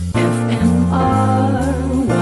FMR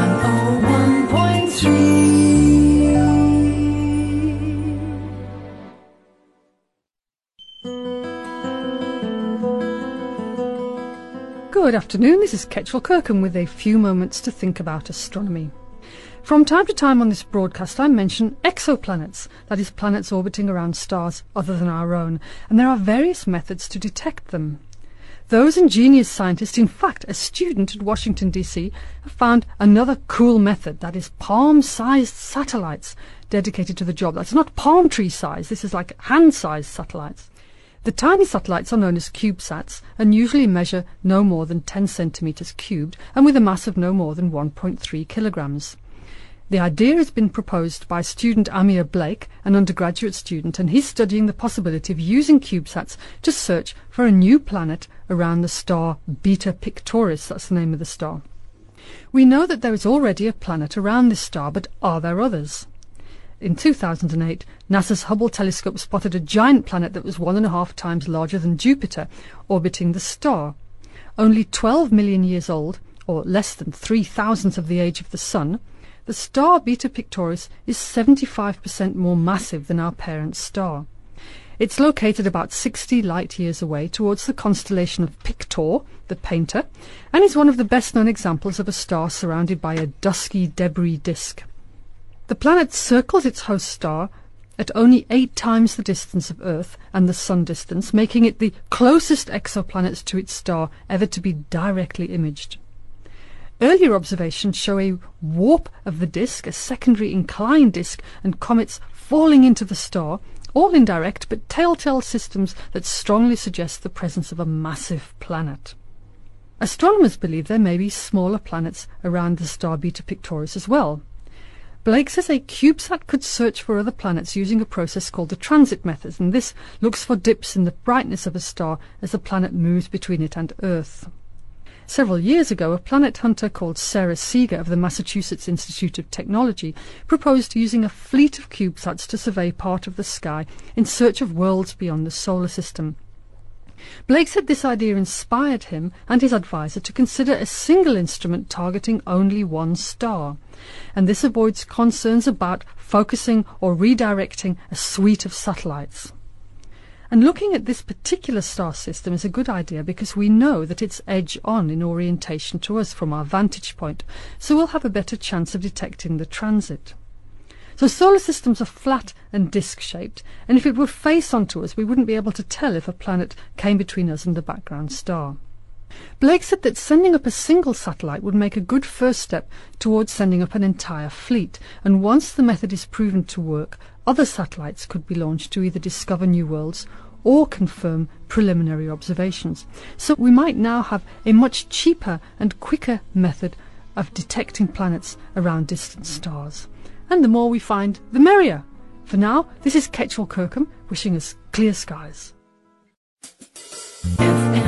101.3. Good afternoon, this is Ketchel Kirkham with a few moments to think about astronomy. From time to time on this broadcast I mention exoplanets, that is, planets orbiting around stars other than our own, and there are various methods to detect them. Those ingenious scientists, in fact a student at Washington DC, have found another cool method, that is palm-sized satellites dedicated to the job. That's not palm tree size, this is like hand-sized satellites. The tiny satellites are known as CubeSats and usually measure no more than 10 centimetres cubed and with a mass of no more than 1.3 kilograms. The idea has been proposed by student Amir Blake, an undergraduate student, and he's studying the possibility of using CubeSats to search for a new planet around the star Beta Pictoris, that's the name of the star. We know that there is already a planet around this star, but are there others? In 2008, NASA's Hubble telescope spotted a giant planet that was 1.5 times larger than Jupiter, orbiting the star. Only 12 million years old, or less than 3,000th of the age of the Sun, the star Beta Pictoris is 75% more massive than our parent star. It's located about 60 light-years away towards the constellation of Pictor, the painter, and is one of the best-known examples of a star surrounded by a dusky debris disk. The planet circles its host star at only 8 times the distance of Earth and the Sun distance, making it the closest exoplanet to its star ever to be directly imaged. Earlier observations show a warp of the disk, a secondary inclined disk, and comets falling into the star, all indirect but telltale systems that strongly suggest the presence of a massive planet. Astronomers believe there may be smaller planets around the star Beta Pictoris as well. Blake says a CubeSat could search for other planets using a process called the transit method, and this looks for dips in the brightness of a star as the planet moves between it and Earth. Several years ago, a planet hunter called Sarah Seeger of the Massachusetts Institute of Technology proposed using a fleet of CubeSats to survey part of the sky in search of worlds beyond the solar system. Blake said this idea inspired him and his advisor to consider a single instrument targeting only one star, and this avoids concerns about focusing or redirecting a suite of satellites. And looking at this particular star system is a good idea because we know that it's edge-on in orientation to us from our vantage point, so we'll have a better chance of detecting the transit. So solar systems are flat and disc-shaped, and if it were face-on to us we wouldn't be able to tell if a planet came between us and the background star. Blake said that sending up a single satellite would make a good first step towards sending up an entire fleet, and once the method is proven to work, other satellites could be launched to either discover new worlds or confirm preliminary observations. So we might now have a much cheaper and quicker method of detecting planets around distant stars. And the more we find, the merrier. For now, this is Ketchel Kirkham wishing us clear skies.